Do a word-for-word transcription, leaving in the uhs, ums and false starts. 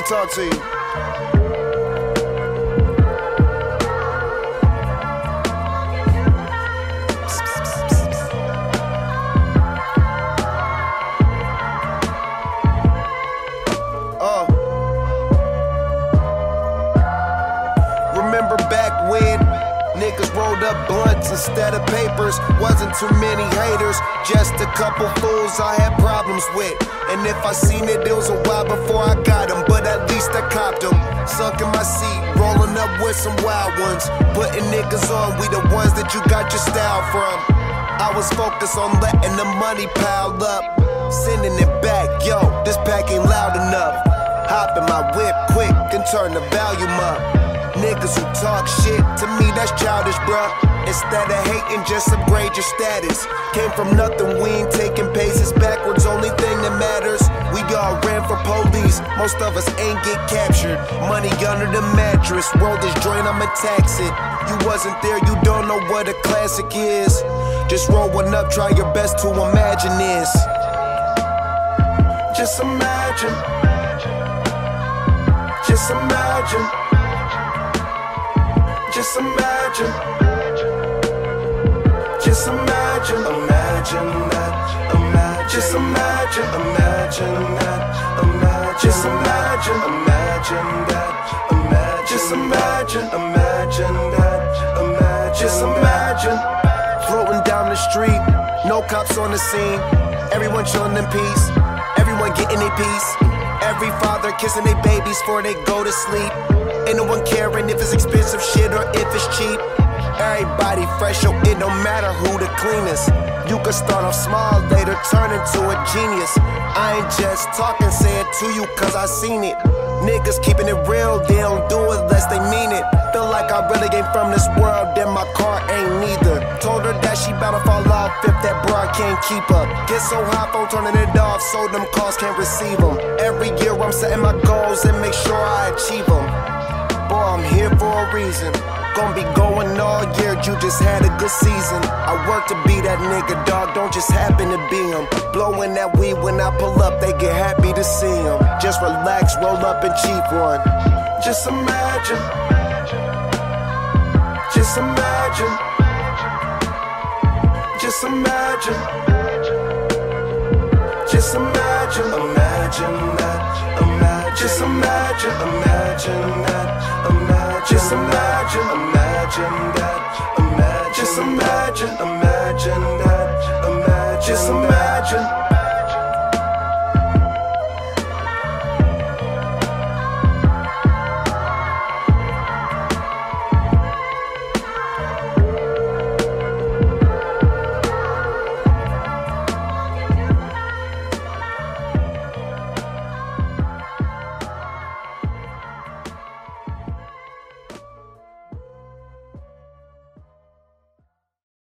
talk to you. Uh. Remember back when niggas rolled up blunts instead of papers? Wasn't too many haters, just a couple fools I had problems with. And if I seen it, it was a while before I got them, but at least I copped them. Sunk in my seat, rolling up with some wild ones. Putting niggas on, we the ones that you got your style from. I was focused on letting the money pile up, sending it back, yo, this pack ain't loud enough. Hop in my whip quick and turn the volume up. Niggas who talk shit, to me that's childish, bruh. Instead of hating, just upgrade your status. Came from nothing, we ain't taking paces backwards, only thing that matters. We all ran for police, most of us ain't get captured. Money under the mattress, roll this joint, I'ma tax it. You wasn't there, you don't know what a classic is. Just roll one up, try your best to imagine this. Just imagine. Just imagine. Just imagine. Just imagine. Imagine that. Imagine. Just imagine. Imagine that. Imagine. Just imagine. Imagine that. Imagine. Just imagine. Imagine that. Imagine. Just imagine. Floating down the street, no cops on the scene. Everyone chilling in peace. Everyone getting a piece. Every father kissing their babies before they go to sleep. Ain't no one caring if it's expensive shit or if it's cheap. Everybody fresh, so it don't matter who the cleanest. You can start off small, later turn into a genius. I ain't just talking, say it to you cause I seen it. Niggas keeping it real, they don't do it unless they mean it. Feel like I really ain't from this world, then my car ain't neither. Told her that she bout to fall off if that bra can't keep up. Get so hot, phone turning it off so them calls can't receive them. Every year I'm setting my goals and make sure I achieve them. Boy, I'm here for a reason. Gonna be going all year, you just had a good season. I work to be that nigga, dog, don't just happen to be him. Blowing that weed when I pull up, they get happy to see him. Just relax, roll up and cheap one. Just imagine. Just imagine. Just imagine. Just imagine. Imagine that. Imagine. Just imagine. Imagine that. Imagine. Just imagine. Imagine that. Imagine. Just imagine. Imagine.